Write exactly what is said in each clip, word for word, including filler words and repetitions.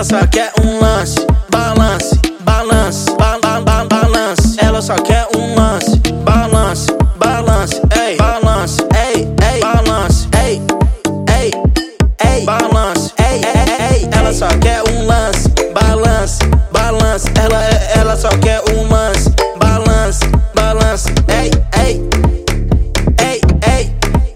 ela só quer um lance, balance, balance, ba ba ba balance. Ela só quer um lance, balance, balance, ei, balance, ei, ei, balance, ei, ei, ei, balance, ei, ei, ei. Ela só quer um lance, balance, balance. Ela, ela só quer um lance, balance, balance, ei, ei, ei, ei,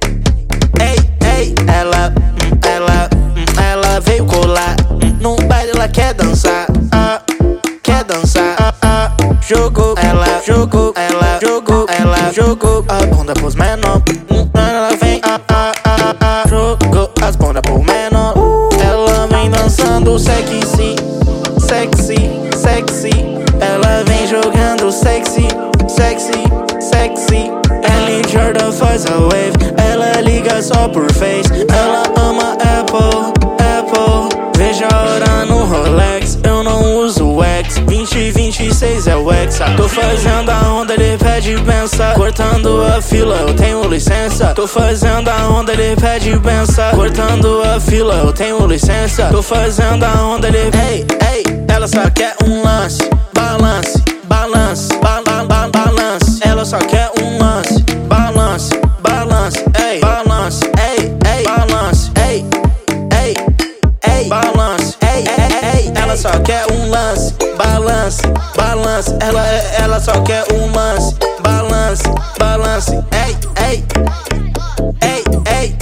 ei, ei. Ela, ela, ela veio colar no baile, ela quer dançar, ah, quer dançar, ah, ah. Jogou, ela jogou, ela jogou, ela jogou a bunda pros menor. Ela vem, ah, ah, ah, ah, jogou as bundas pro menor. Ela vem dançando sexy, sexy, sexy. Ela vem jogando sexy, sexy, sexy. Ellen Jordan faz a wave, ela liga só por face. Ela ama Apple, Apple. Veja a hora no Rolex, eu não uso X. Vinte, vinte e seis é o Hexa. Tô fazendo a onda, ele pede benção. Cortando a fila, eu tenho licença. Tô fazendo a onda, ele pede benção. Cortando a fila, eu tenho licença. Tô fazendo a onda, ele... Ei, ei, ela só quer um lance, balance, balance, ba ba ba balance. Ela só quer um lance, balance, balance, ei, balance, ei, ei, balance, ei, ei, ei, balance, ei, ei, ei. Ela só quer um lance, balance, balance. Ela, ela só quer um lance, balance, balance, ei, ei, ei, ei,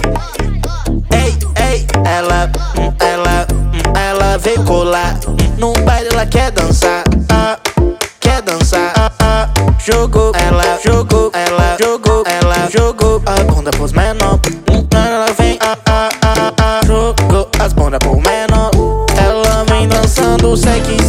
ei, ei. Ela, ela, ela veio colar no baile, ela quer dançar, ah, quer dançar, ah, ah. Jogou, ela jogou, ela jogou, ela jogou a bunda pros menor. Ela vem, ah, ah, ah, ah, jogou as bundas pro menor. Ela vem dançando sexy,